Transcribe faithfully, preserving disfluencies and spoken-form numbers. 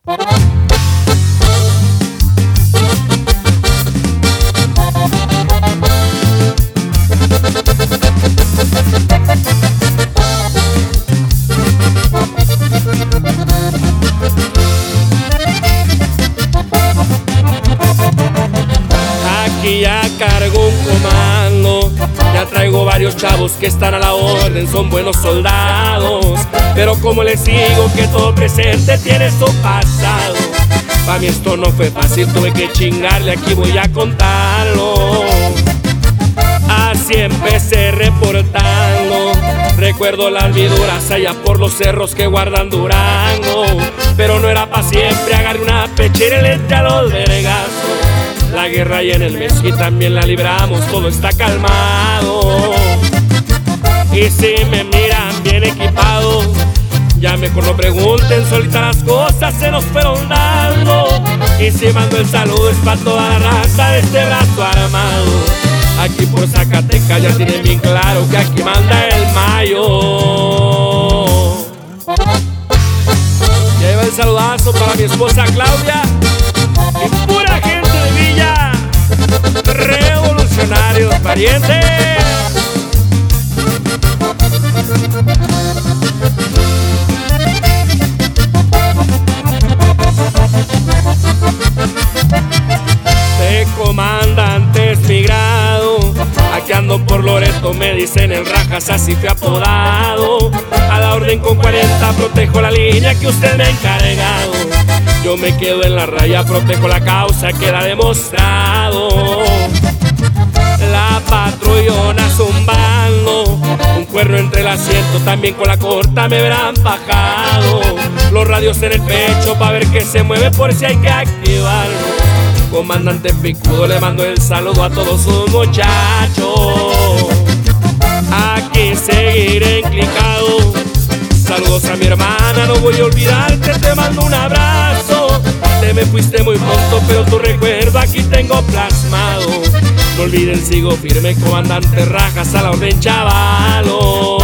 Aquí ya cargo un comando, ya traigo varios chavos que están a la orden, son buenos soldados. Pero como les digo que todo presente tiene su pasado, pa' mí esto no fue fácil, tuve que chingarle, aquí voy a contarlo. Así empecé reportando, recuerdo las viduras allá por los cerros que guardan Durango. Pero no era pa' siempre, agarré una pechera y le entré a los vergazos. La guerra y en el Mesqui también la libramos, todo está calmado. Y si me miran bien equipado, ya mejor no pregunten, solitas las cosas se nos fueron dando. Y si mando el saludo es pa' toda la raza de este brazo armado. Aquí por Zacatecas ya tienen bien claro que aquí manda el Mayo. Lleva el saludazo para mi esposa Claudia y pura gente de Villa, revolucionarios parientes. De comandante es mi grado, aquí ando por Loreto, me dicen el Rajas, así fui apodado. A la orden con cuarenta protejo la línea que usted me ha encargado. Yo me quedo en la raya, protejo la causa, queda demostrado. La patrullona zumbando, un cuerno entre el asiento, también con la corta me verán bajado. Los radios en el pecho pa' ver que se mueve por si hay que activarlo. Comandante Picudo le mando el saludo a todos sus muchachos. Aquí seguiré enclicado. Saludos a mi hermana, no voy a olvidarte, te mando un abrazo. Te me fuiste muy pronto, pero tu recuerdo aquí tengo plasmado. No olviden, sigo firme, comandante Rajas, a la orden chavalo.